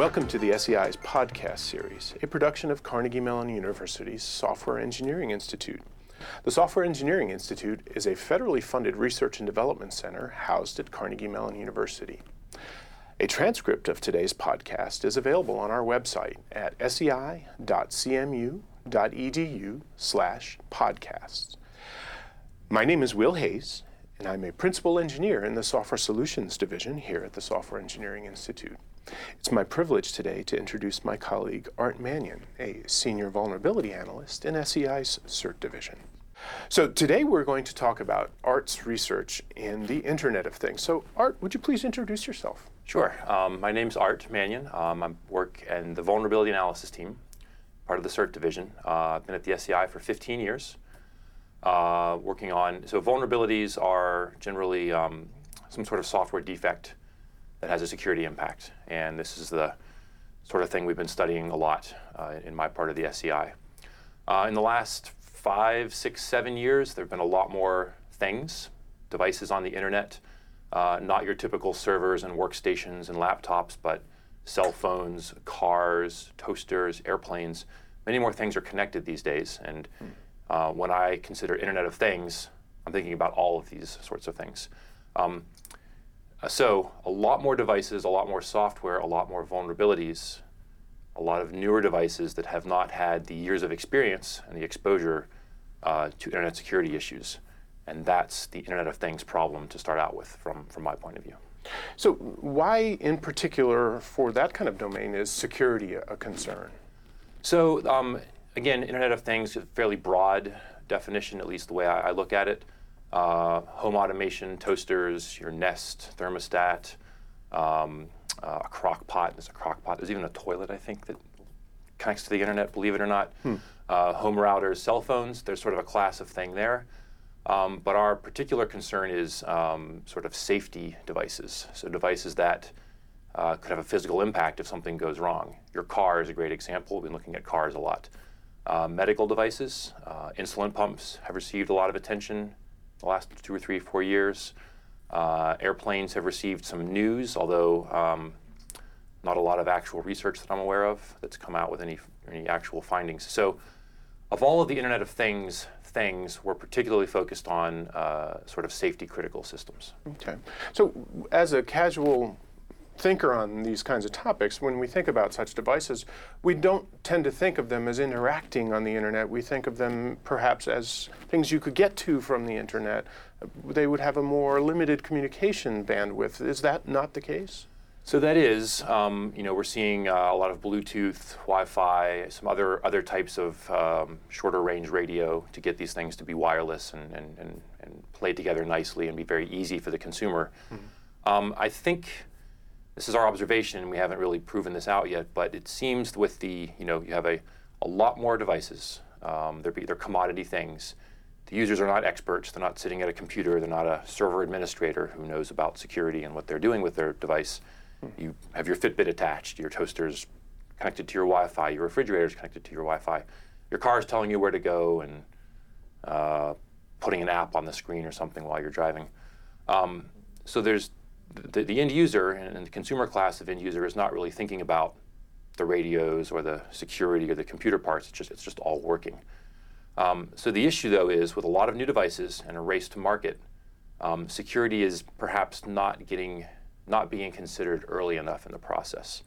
Welcome to the SEI's podcast series, a production of Carnegie Mellon University's Software Engineering Institute. The Software Engineering Institute is a federally funded research and development center housed at Carnegie Mellon University. A transcript of today's podcast is available on our website at sei.cmu.edu/podcasts. My name is Will Hayes, and I'm a principal engineer in the Software Solutions Division here at the Software Engineering Institute. It's my privilege today to introduce my colleague Art Mannion, a senior vulnerability analyst in SEI's CERT division. So today we're going to talk about Art's research in the Internet of Things. So Art, would you please introduce yourself? Sure. My name's Art Mannion. I work in the vulnerability analysis team, part of the CERT division. I've been at the SEI for 15 years, working on, so vulnerabilities are generally some sort of software defect that has a security impact. And this is the sort of thing we've been studying a lot in my part of the SEI. In the last 5, 6, 7 years, there have been a lot more things, devices on the internet, not your typical servers and workstations and laptops, but cell phones, cars, toasters, airplanes. Many more things are connected these days. And when I consider Internet of Things, I'm thinking about all of these sorts of things. So a lot more devices, a lot more software, a lot more vulnerabilities, a lot of newer devices that have not had the years of experience and the exposure to internet security issues. And that's the Internet of Things problem to start out with from my point of view. So why in particular for that kind of domain is security a concern? So again, Internet of Things is a fairly broad definition, at least the way I look at it. Home automation, toasters, your Nest thermostat, a crock pot. There's a crock pot. There's even a toilet, I think, that connects to the internet, believe it or not. Home routers, cell phones, there's sort of a class of thing there. But our particular concern is sort of safety devices. So devices that could have a physical impact if something goes wrong. Your car is a great example. We've been looking at cars a lot. Medical devices, insulin pumps have received a lot of attention the last 2 or 3, 4 years. Airplanes have received some news, although not a lot of actual research that I'm aware of that's come out with any actual findings. So of all of the Internet of Things, we're particularly focused on sort of safety critical systems. Okay. So as a casual thinker on these kinds of topics, when we think about such devices, we don't tend to think of them as interacting on the internet. We think of them perhaps as things you could get to from the internet. They would have a more limited communication bandwidth. Is that not the case? So that is, we're seeing a lot of Bluetooth, Wi-Fi, some other types of shorter range radio to get these things to be wireless and play together nicely and be very easy for the consumer. I think this is our observation, and we haven't really proven this out yet, but it seems with the, you have a lot more devices. They're commodity things. The users are not experts. They're not sitting at a computer. They're not a server administrator who knows about security and what they're doing with their device. You have your Fitbit attached, your toaster's connected to your Wi-Fi, your refrigerator's connected to your Wi-Fi. Your car's telling you where to go and putting an app on the screen or something while you're driving. So there's the end user and the consumer class of end user is not really thinking about the radios or the security or the computer parts. It's just all working. So the issue, though, is with a lot of new devices and a race to market, security is perhaps not being considered early enough in the process.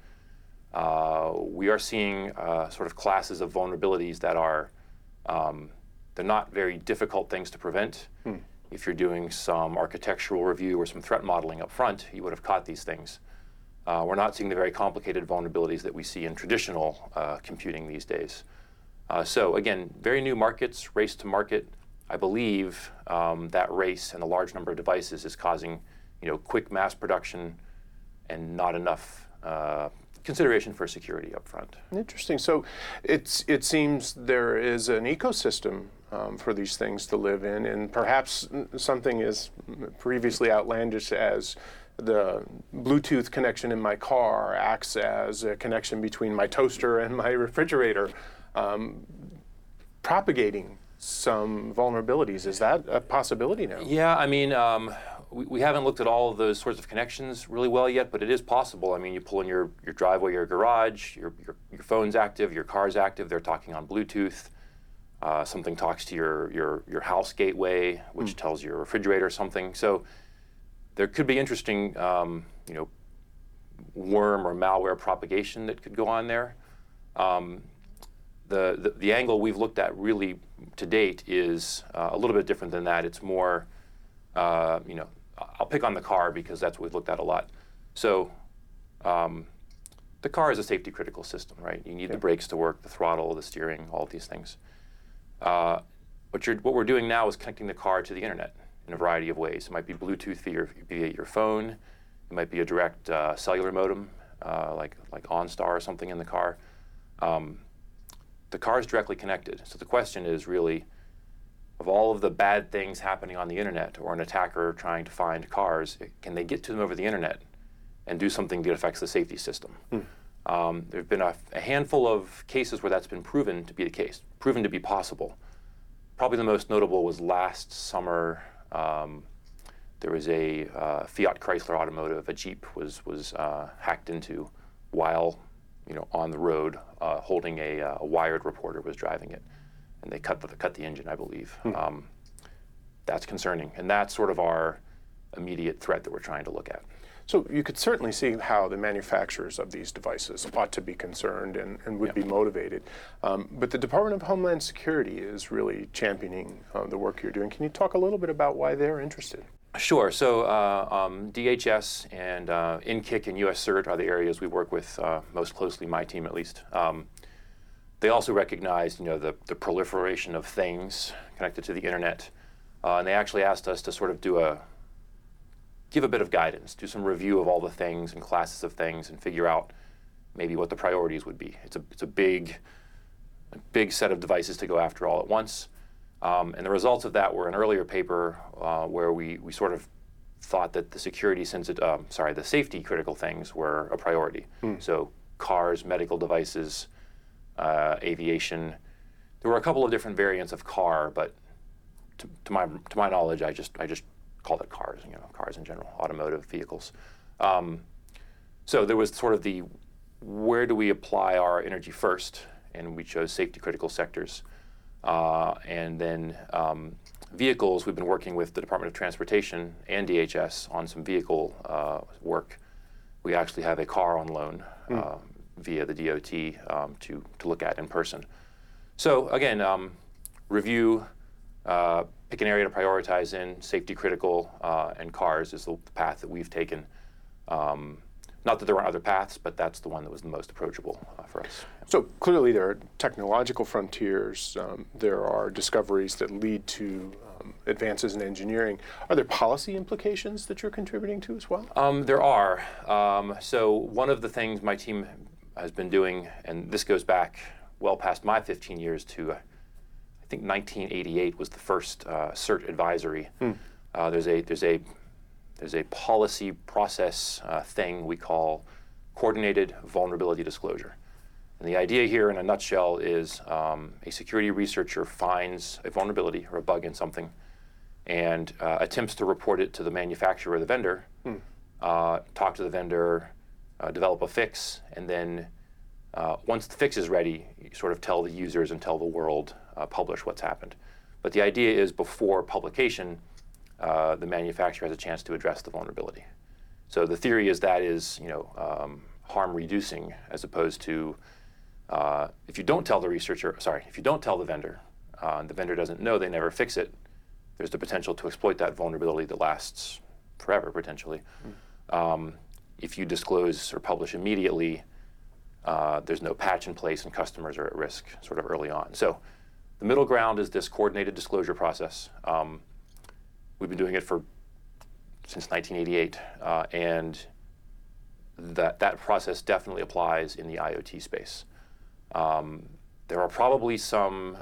We are seeing sort of classes of vulnerabilities that are they're not very difficult things to prevent. If you're doing some architectural review or some threat modeling up front, you would have caught these things. We're not seeing the very complicated vulnerabilities that we see in traditional computing these days. So again, very new markets, race to market. I believe that race and a large number of devices is causing quick mass production and not enough consideration for security up front. Interesting. So it seems there is an ecosystem for these things to live in, and perhaps something as previously outlandish as the Bluetooth connection in my car acts as a connection between my toaster and my refrigerator, propagating some vulnerabilities. Is that a possibility now? Yeah, I mean, we haven't looked at all of those sorts of connections really well yet, but it is possible. I mean, you pull in your driveway, your garage, your phone's active, your car's active, they're talking on Bluetooth. Something talks to your house gateway, which tells your refrigerator something. So there could be interesting, worm or malware propagation that could go on there. The angle we've looked at really to date is a little bit different than that. It's more, I'll pick on the car because that's what we've looked at a lot. So the car is a safety critical system, right? You need the brakes to work, the throttle, the steering, all of these things. What we're doing now is connecting the car to the internet in a variety of ways. It might be Bluetooth via your phone. It might be a direct cellular modem, like OnStar or something in the car. The car is directly connected. So the question is really, of all of the bad things happening on the internet or an attacker trying to find cars, can they get to them over the internet and do something that affects the safety system? There have been a handful of cases where that's been proven to be the case, proven to be possible. Probably the most notable was last summer. There was a Fiat Chrysler Automotive, a Jeep was hacked into while on the road, holding a wired reporter was driving it, and they cut the engine, I believe. That's concerning, and that's sort of our immediate threat that we're trying to look at. So you could certainly see how the manufacturers of these devices ought to be concerned and would be motivated. But the Department of Homeland Security is really championing the work you're doing. Can you talk a little bit about why they're interested? Sure. So DHS and NCIC and US CERT are the areas we work with most closely, my team at least. They also recognize the proliferation of things connected to the internet. And they actually asked us to sort of give a bit of guidance, do some review of all the things and classes of things and figure out maybe what the priorities would be. It's a big set of devices to go after all at once. And the results of that were an earlier paper where we sort of thought that the safety critical things were a priority. So cars, medical devices, aviation. There were a couple of different variants of car, but to my knowledge, I just called it cars. Cars in general, automotive vehicles. So there was sort of where do we apply our energy first, and we chose safety critical sectors. And then vehicles, we've been working with the Department of Transportation and DHS on some vehicle work. We actually have a car on loan via the DOT to look at in person. So again, review, pick an area to prioritize in, safety critical, and cars is the path that we've taken. Not that there aren't other paths, but that's the one that was the most approachable for us. So clearly there are technological frontiers, there are discoveries that lead to advances in engineering. Are there policy implications that you're contributing to as well? There are. So one of the things my team has been doing, and this goes back well past my 15 years to, I think 1988 was the first CERT advisory. There's a policy process thing we call coordinated vulnerability disclosure. And the idea here in a nutshell is a security researcher finds a vulnerability or a bug in something and attempts to report it to the manufacturer or the vendor, talk to the vendor, develop a fix, and then once the fix is ready, you sort of tell the users and tell the world, publish what's happened. But the idea is before publication, the manufacturer has a chance to address the vulnerability. So the theory is that is, harm reducing as opposed to if you don't tell the vendor, and the vendor doesn't know, they never fix it, there's the potential to exploit that vulnerability that lasts forever potentially. If you disclose or publish immediately, there's no patch in place and customers are at risk sort of early on. So the middle ground is this coordinated disclosure process. We've been doing it since 1988, and that process definitely applies in the IoT space. There are probably some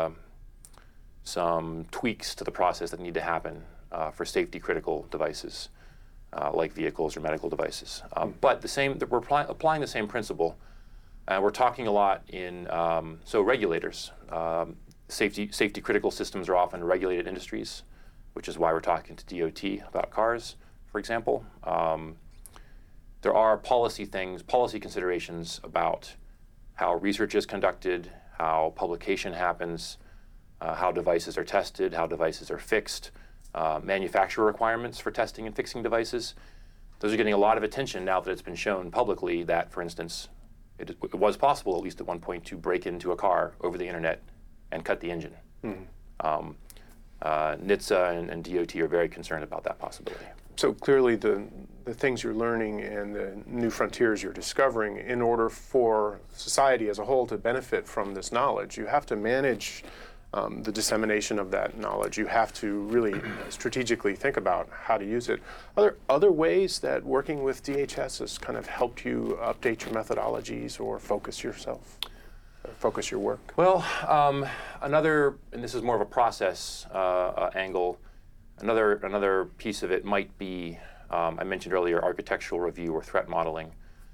tweaks to the process that need to happen for safety critical devices, like vehicles or medical devices. But we're applying the same principle, and we're talking a lot in regulators. Safety critical systems are often regulated industries. which is why we're talking to DOT about cars, for example. There are policy considerations about how research is conducted, how publication happens, how devices are tested, how devices are fixed, manufacturer requirements for testing and fixing devices. Those are getting a lot of attention now that it's been shown publicly that, for instance, it was possible, at least at one point, to break into a car over the internet and cut the engine. NHTSA and DOT are very concerned about that possibility. So clearly the things you're learning and the new frontiers you're discovering, in order for society as a whole to benefit from this knowledge, you have to manage the dissemination of that knowledge. You have to really strategically think about how to use it. Are there other ways that working with DHS has kind of helped you update your methodologies or focus your work? Well, another, and this is more of a process angle, another piece of it might be, I mentioned earlier, architectural review or threat modeling.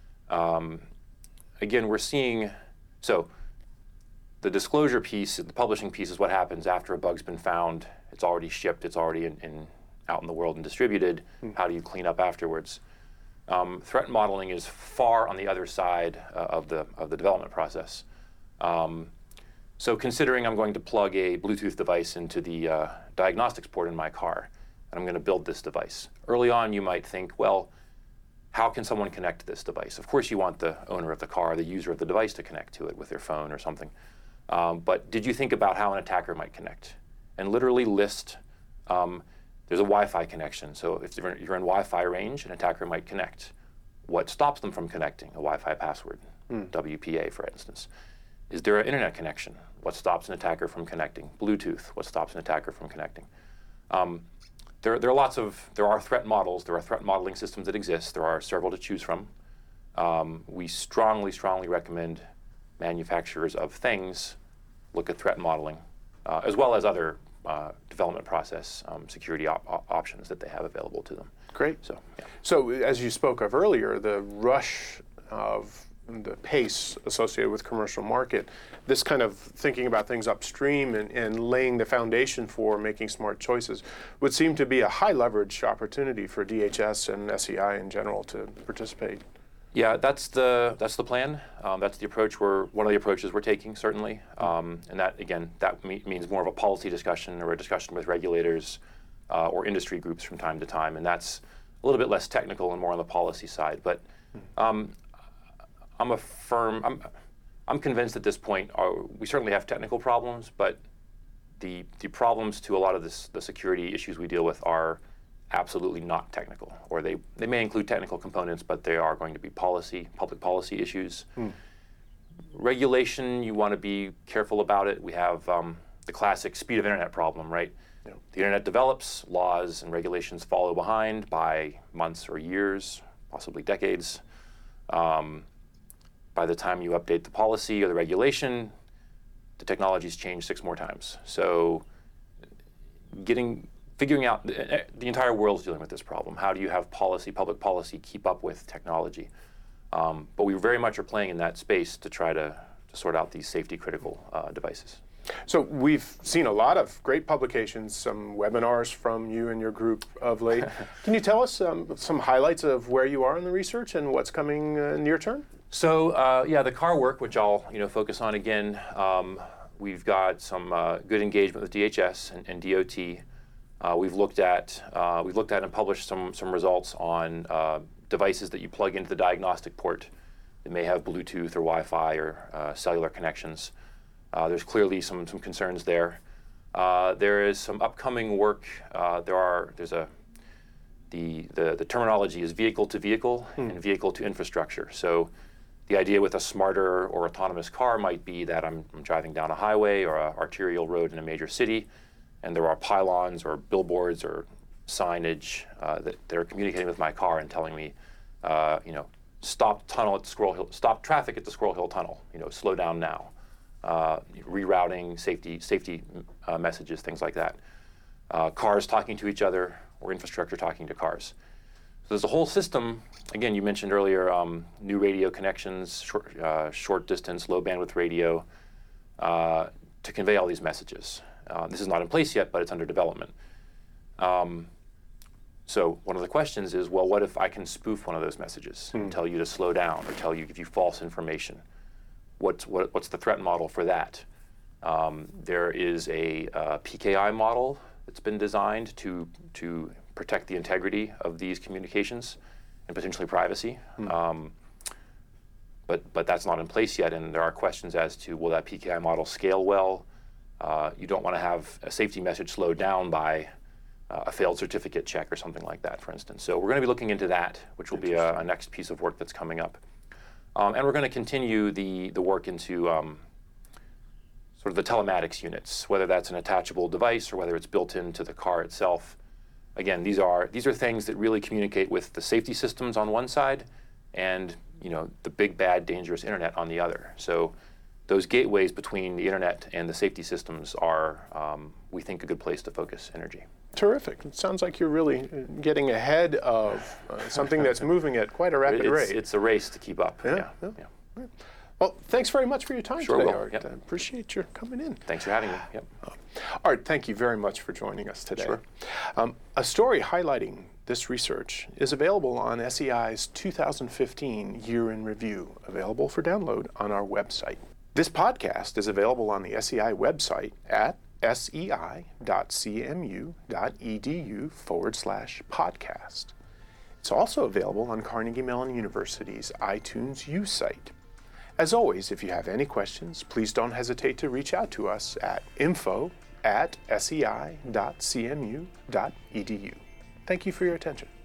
Again, we're seeing, so the disclosure piece, the publishing piece is what happens after a bug's been found. It's already shipped, it's already out in the world and distributed. How do you clean up afterwards? Threat modeling is far on the other side of the development process. So considering I'm going to plug a Bluetooth device into the diagnostics port in my car, and I'm going to build this device. Early on, you might think, well, how can someone connect to this device? Of course, you want the owner of the car, the user of the device, to connect to it with their phone or something. But did you think about how an attacker might connect? And literally list, there's a Wi-Fi connection. So if you're in Wi-Fi range, an attacker might connect. What stops them from connecting? A Wi-Fi password, WPA, for instance. Is there an internet connection? What stops an attacker from connecting? Bluetooth, what stops an attacker from connecting? There are threat models, there are threat modeling systems that exist. There are several to choose from. We strongly recommend manufacturers of things look at threat modeling, as well as other development process security options that they have available to them. Great. So, yeah. So as you spoke of earlier, the rush of the pace associated with commercial market, this kind of thinking about things upstream and laying the foundation for making smart choices would seem to be a high leverage opportunity for DHS and SEI in general to participate. Yeah, that's the plan. That's the approach one of the approaches we're taking, certainly. And that, again, means more of a policy discussion or a discussion with regulators or industry groups from time to time. And that's a little bit less technical and more on the policy side. But I'm convinced at this point, we certainly have technical problems, but the problems to a lot of the security issues we deal with are absolutely not technical, or they may include technical components, but they are going to be public policy issues. Regulation, you want to be careful about it. We have the classic speed of internet problem, right? Yeah. The internet develops, laws and regulations follow behind by months or years, possibly decades. By the time you update the policy or the regulation, the technology's changed 6 more times. So figuring out, the entire world's dealing with this problem. How do you have public policy, keep up with technology? But we very much are playing in that space to try to sort out these safety critical devices. So we've seen a lot of great publications, some webinars from you and your group of late. Can you tell us some highlights of where you are in the research and what's coming near term? So yeah, the car work, which I'll focus on again, we've got some good engagement with DHS and DOT. We've looked at and published some results on devices that you plug into the diagnostic port that may have Bluetooth or Wi-Fi or cellular connections. There's clearly some concerns there. There is some upcoming work. The terminology is vehicle to vehicle and vehicle to infrastructure. So the idea with a smarter or autonomous car might be that I'm driving down a highway or an arterial road in a major city, and there are pylons or billboards or signage that are communicating with my car and telling me, stop traffic at the Squirrel Hill Tunnel. Slow down now. Rerouting, safety messages, things like that. Cars talking to each other or infrastructure talking to cars. So there's a whole system. Again, you mentioned earlier new radio connections, short distance, low bandwidth radio to convey all these messages. This is not in place yet, but it's under development. So one of the questions is, well, what if I can spoof one of those messages and tell you to slow down or give you false information? What's the threat model for that? There is a PKI model that's been designed to protect the integrity of these communications and potentially privacy. But that's not in place yet, and there are questions as to, will that PKI model scale well? You don't want to have a safety message slowed down by a failed certificate check or something like that, for instance. So we're going to be looking into that, which will be a next piece of work that's coming up. And we're going to continue the work into sort of the telematics units, whether that's an attachable device or whether it's built into the car itself. Again, these are things that really communicate with the safety systems on one side and the big, bad, dangerous internet on the other. So those gateways between the internet and the safety systems are, we think, a good place to focus energy. Terrific. It sounds like you're really getting ahead of something that's moving at quite a rapid rate. It's a race to keep up. Yeah. Well, thanks very much for your time Sure today, will. Art. Yep. I appreciate your coming in. Thanks for having me. Yep. Art, thank you very much for joining us today. Sure. A story highlighting this research is available on SEI's 2015 Year in Review, available for download on our website. This podcast is available on the SEI website at sei.cmu.edu/podcast. It's also available on Carnegie Mellon University's iTunes U site. As always, if you have any questions, please don't hesitate to reach out to us at info@sei.cmu.edu. Thank you for your attention.